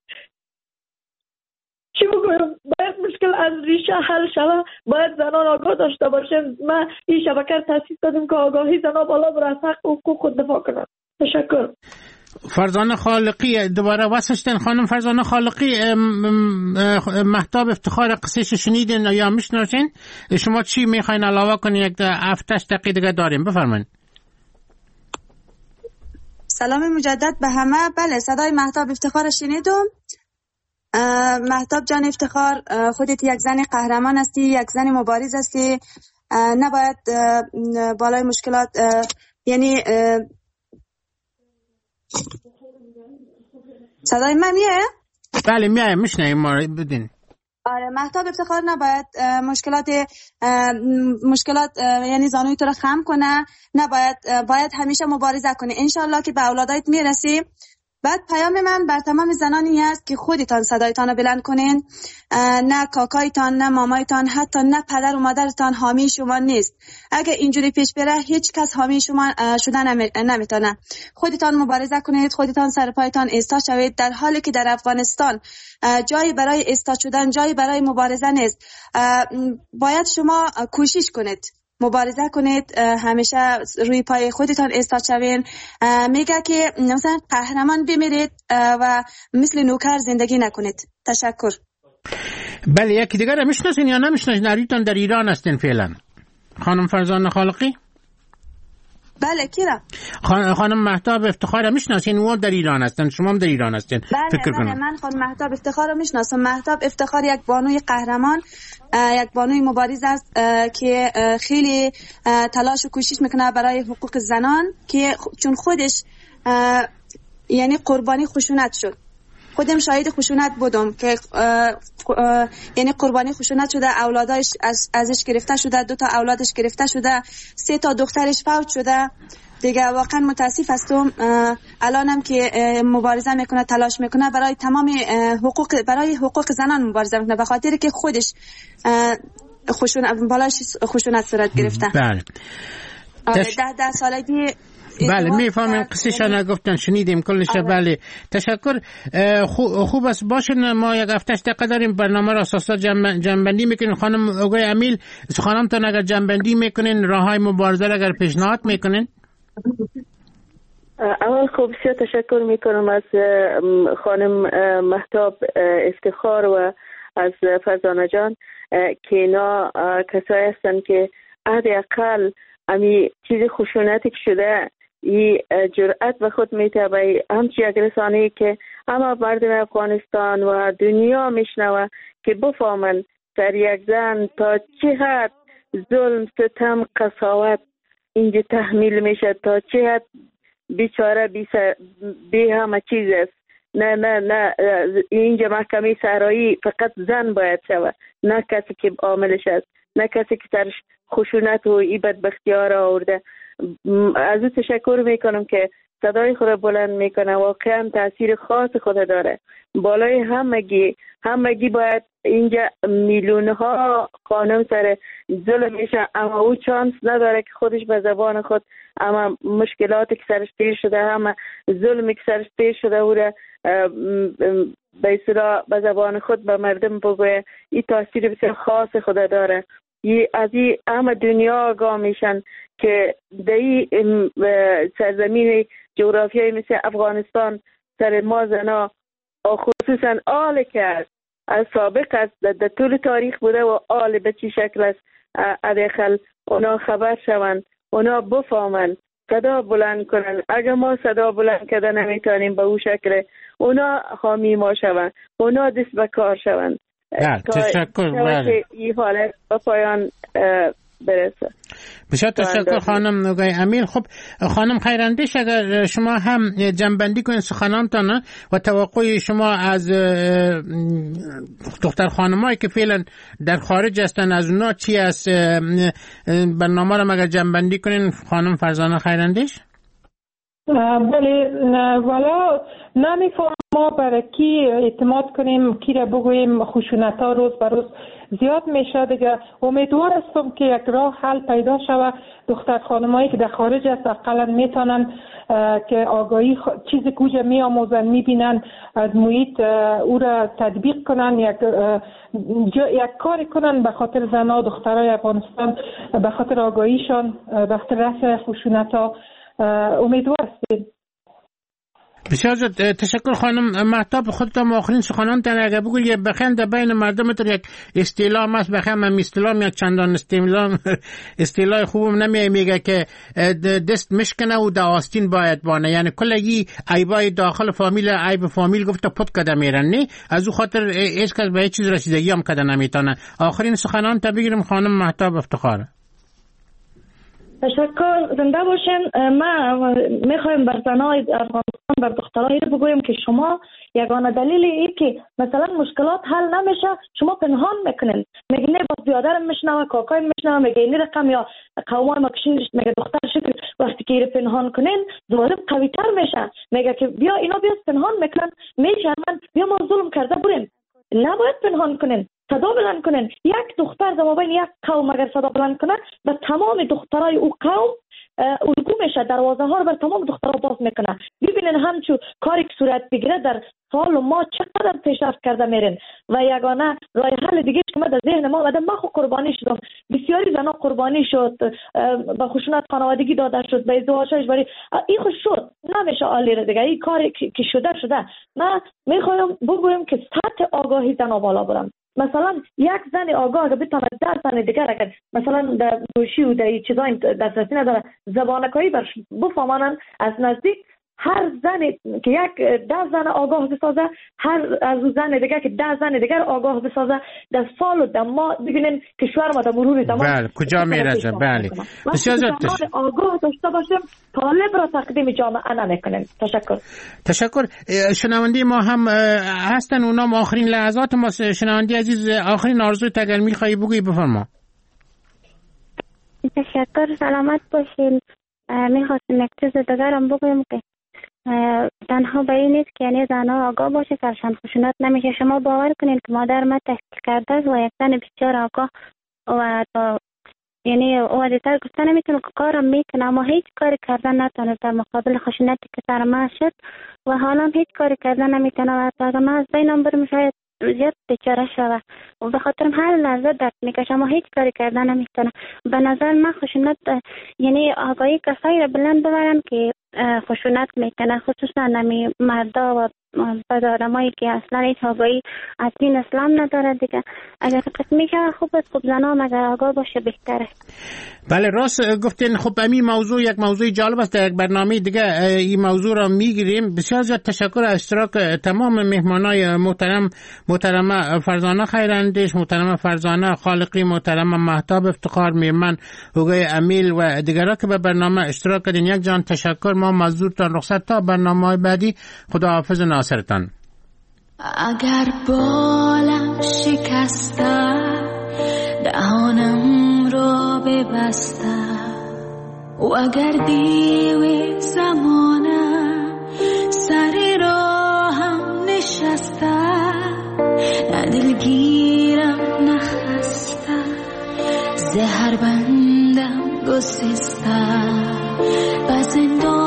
Speaker 8: چی بگویم؟ باید مشکل از ریشه حل شوه، باید زنان آگاه داشته باشیم. ما این شبکه تاسیس دادیم که آگاهی زنان بالا بر از حق و حقوق خود دفاع کنند. تشکر.
Speaker 6: فرزانه خالقی دوباره واسشتن. خانم فرزانه خالقی، مهتاب افتخار قصهش شنیدین یا میشناسین؟ شما چی میخواین علاوه کنین؟ یک 7 دقیقه دیگه داریم، بفرمایید.
Speaker 11: سلام مجدد به همه. بله، صدای مهتاب افتخار شنیدم. مهتاب جان افتخار، خودت یک زن قهرمان هستی، یک زن مبارز هستی، نباید بالای مشکلات یعنی صدای من میه؟
Speaker 6: بله میه، میشنیم ما بدین.
Speaker 11: آره، مهتاب افتخار نباید مشکلات یعنی زانوی تو رو خم کنه، باید همیشه مبارزه کنه. انشالله که به اولادایت میرسی. بعد پیام من بر تمام زنانی است که خودتان صدایتان رو بلند کنین. نه کاکایتان، نه مامایتان، حتی نه پدر و مادرتان حامی شما نیست. اگه اینجوری پیش بره هیچ کس حامی شما شدن نمیتونه. خودتان مبارزه کنید، خودتان سر پایتان ایستا شوید، در حالی که در افغانستان جایی برای ایستا شدن، جایی برای مبارزه نیست. باید شما کوشش کنید، مبارزه کنید، همیشه روی پای خودتان ایستاد شوین. میگه که مثلا قهرمان بمیرید و مثل نوکر زندگی نکنید. تشکر.
Speaker 6: بله، یکی دیگر میشناسین یا نمیشناسین؟ نریتان در ایران هستین فعلا. خانم فرزانه خالقی؟
Speaker 11: بله، کیرا؟
Speaker 6: خانم مهتاب افتخار میشناسین؟ او در ایران هستن، شما هم در ایران هستین.
Speaker 11: بله، من خانم مهتاب افتخار رو میشناسم. مهتاب افتخار یک بانوی قهرمان، یک بانوی مبارز است که خیلی تلاش و کوشش میکنه برای حقوق زنان، که چون خودش یعنی قربانی خشونت شد. خودم شاهد خشونت بودم که یعنی قربانی خشونت شده، اولادش ازش گرفته شده، 2 تا اولادش گرفته شده، 3 تا دخترش فوت شده. دیگه واقعا متاسف هستم. الانم که مبارزه میکنه، تلاش میکنه برای تمام برای حقوق زنان مبارزه میکنه، به خاطر که خودش خشونت صورت گرفته.
Speaker 6: بله.
Speaker 11: 10 سالگی.
Speaker 6: بله، میفهمم قصه‌شان گفتن، شنیدیم کلش. بله، تشکر. خوب است. باشین، ما یک 7 دقیقه داریم، برنامه را اساسا جنبندی میکنین. خانم اوگای امیل، خانمتون اگر جنبندی میکنین، راههای مبارزه اگر پیشنهاد میکنین.
Speaker 7: اول خوب بسیار تشکر میکنم از خانم مهتاب افتخار و از فرزانه جان که اینا کسایی هستن که حداقل امی چیز خشونتی که شده ای جرأت به خود میتابه، همچی یک رسانه‌ای که همه مردم افغانستان و دنیا میشنوه که بفهمن در یک زن تا چه حد ظلم، ستم، قساوت اینجا تحمیل میشه، تا چه حد بیچاره بی همه چیز است. نه اینجا محکمه صحرایی فقط زن باید شوه، نه کسی که عاملش است، نه کسی که سرش خشونت و ای بدبختی ها را آورده. از او تشکر میکنم که صدای خود بلند میکنه، واقعا تاثیر خاص خود داره بالای همگی باید اینجا میلیون ها خانم سر ظلم میشه، اما او چانس نداره که خودش به زبان خود اما مشکلاتی که سرش تیر شده، همه ظلمی که سرش تیر شده او را به اصطلاح به زبان خود به مردم بگوه. این تاثیر بسیار خاص خود داره. از این همه دنیا آگاه میشن که دایی سرزمین جغرافیایی مثل افغانستان سر ما زنا خصوصا آل که از سابق است در طول تاریخ بوده و آل به چی شکل است ادخل اونا خبر شوند، اونا بفهمند، صدا بلند کنن. اگر ما صدا بلند کرده نمیتونیم به او شکل اونا حامی ما شوند، اونا دست به کار شوند.
Speaker 6: تشکر.
Speaker 7: این حالت به پایان برسه.
Speaker 6: بسیار تشکر خانم نگاه امیل. خب خانم خیراندیش، اگر شما هم جنبندی کنید سخنانتان و توقع شما از دختر خانمایی که فعلا در خارج هستن از اونا چی است، برنامه رو اگر جنبندی کنین خانم فرزانه خیراندیش.
Speaker 10: بله، والا نمیفهم ما برای کی اعتماد کنیم، کی را بگوییم. خشونت ها روز به روز زیاد میشه دیگه. امیدوار هستم که یک راه حل پیدا شود. دختر خانمایی که در خارج است اقلا میتونن که آگاهی چیزی کجا میآموزن میبینن از محیط او را تطبیق کنن، یک کاری کنن به خاطر زنها و دخترای افغانستان، به خاطر آگاهیشان، به خاطر رفع خشونت ها. امیدوار هستیم.
Speaker 6: بسیار تشکر خانم مهتاب. خودتان آخرین سخنانتان اگر بگویید بخند بین مردم تو یک اصطلاح است، بخند من اصطلاح یک چندان اصطلاح خوبم میگه که دست مشکنه و دا آستین باید بانه، یعنی کلگی عیبای داخل فامیل عیب فامیل گفته پد کده میرن، نه از او خاطر هیچ کس به هیچ چیز رسیدگی هم کده نمیتونه. آخرین سخنانتان بگیریم خانم مهتاب افتخار.
Speaker 8: تشکر، زنده باشین. ما میخوایم بر زنای افغانستان، بر دخترای بگویم که شما یگانه دلیل این که مثلا مشکلات حل نمیشه شما پنهان میکنین. میگه نه باز بیادرم میشنوه، کاکایم میشنوه، میگه این رقم یا قومای ما کشین میگه دختر شکل. وقتی که ایره پنهان کنین ظالم قوی تر میشه. میگه که بیا اینا بیا پنهان میکنن، میشرمن، بیا ما ظلم کرده بریم. نباید پنهان کنین، صدا بلند کنن. یک دختر در مابین یک قوم اگر صدا بلند کنه به تمام دخترای او قوم الگو میشه، دروازه ها رو بر تمام دخترها باز میکنه. ببینین همچون کاری که صورت بگیره در سال و ما چقدر پیشرفت کرده میرین. و یگانه راه حل دیگه که من در ذهن ما اومده، من خود قربانی شدم، بسیاری زنا قربانی شد، به خشونت خانوادگی داده شد، به ازدواج اجباری. این خود شد، نمیشه عالی دیگه. این کاری که شده. من میخوایم بگویم که سطح آگاهی زنا بالا برم. مثلا یک زن آگاه اگر بتونه 10 زن دیگر اگر مثلا در گوشی و در چیزا دسترسی نداره زبانکایی برش بفهمانن از نزدیک، هر زن که یک 10 زن آگاه بسازه، هر از زن دیگر که 10 زن دیگر آگاه بسازه، در سال و در ماه ببینیم کشور ما در مرور زمان
Speaker 6: بله کجا میرسه. بله بسیار
Speaker 8: آگاه داشته باشیم، طالب را تقدیم جامعه نمیکنیم. تشکر.
Speaker 6: شنونده ما هم هستن، اونام آخرین لحظات ما. شنونده عزیز آخرین آرزوی اگر میخوایی بگویی بفرما.
Speaker 12: تشکر، سلامت باشین. میخواستم یک چیز دیگرم بگویم که تنها به این نیست که یعنی زنها آگاه باشه سرشان خشونت نمیشه. شما باور کنین که مادر ما تحصیل کرده است و یک زن بسیار آگاه و یعنی واضح‌تر گفته نمیتونه که کارم میکنه، اما هیچ کاری کردن نتونه در مقابل خشونتی که سر ما شد و حالا هیچ کاری کردن نمیتونه و تا ما از بینم برم شاید زیاد بیچاره شوه و به خاطر هر لحظه درد میکشه اما هیچ کاری کردن نمیتونه. به نظر من خشونت یعنی آگاهی کسایی را بلند ببرن که خشونت میکنه، خصوصا نمی مردا و آدمایی که اصلا هیچ آگاهی از دین اسلام نداره دیگه. اگر قسمی که خوب است، خوب زنان اگر آگاه باشه بهتره.
Speaker 6: بله راست گفتین. خب همین موضوع یک موضوع جالب است، در یک برنامه دیگه این موضوع را میگیریم. بسیار زیاد تشکر از اشتراک تمام مهمانای محترم فرزانه خیراندیش، محترم فرزانه خالقی، محترم مهتاب افتخار، میرمن هوگای امیل و دیگران که به برنامه اشتراک کردین. یک جان تشکر. ما مزدورتان رخصت تا برنامه‌های بعدی. خداحافظ ناصرتان.
Speaker 13: اگر بالم شکسته دهانم را ببسته و اگر دیو زمانم سر راهم نشسته، نه دلگیرم نخسته، زهر بندم گسسته، و زندان